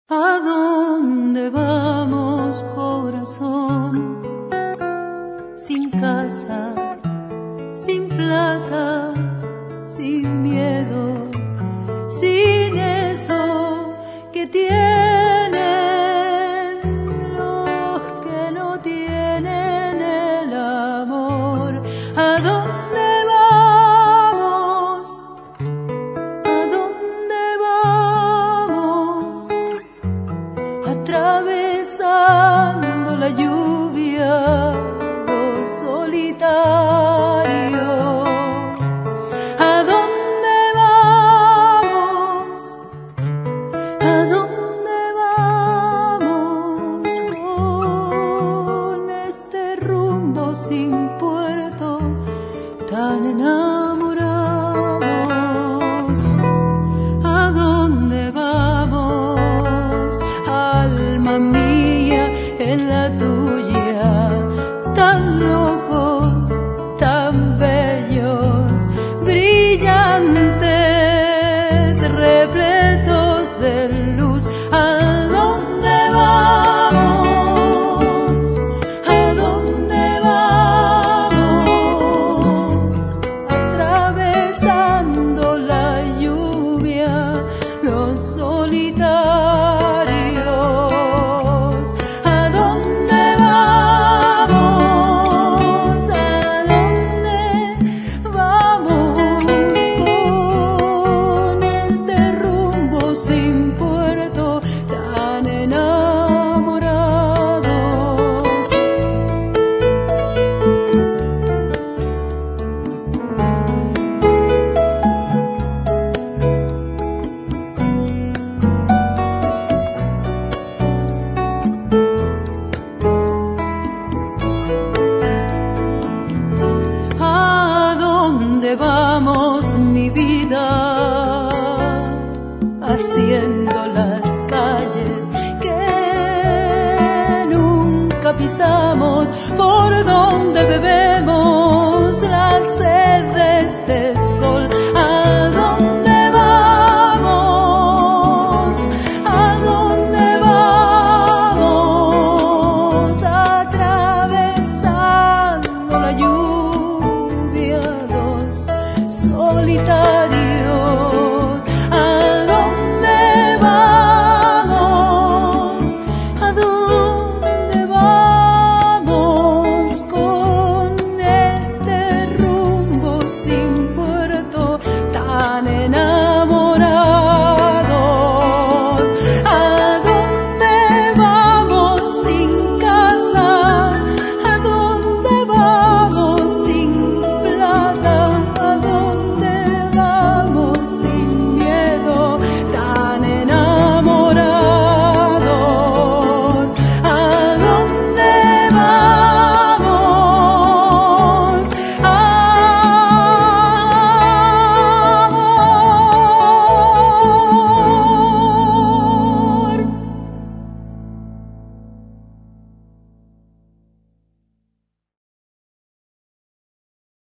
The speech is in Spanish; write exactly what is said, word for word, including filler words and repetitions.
¿A dónde vamos, corazón? Sin casa, sin plata, sin miedo, sin eso que tienen los que no tienen el amor. ¿A dónde vamos? ¿A dónde vamos? Atravesando la lluvia, dos solitarios. ¿A dónde vamos? ¿A dónde vamos con este rumbo sin puerto, tan enamorados? ¿A dónde vamos, alma mía, en la tuya, tan locos, tan bellos, brillantes, repletos de luz? ¿A dónde vamos? ¿A dónde vamos? Atravesando la lluvia, los solitarios. ¿A dónde vamos? ¿A dónde vamos con este rumbo sin puerto, tan enamorados? ¿A dónde vamos, mi vida? Haciendo las calles que nunca pisamos, por donde bebemos la sed de este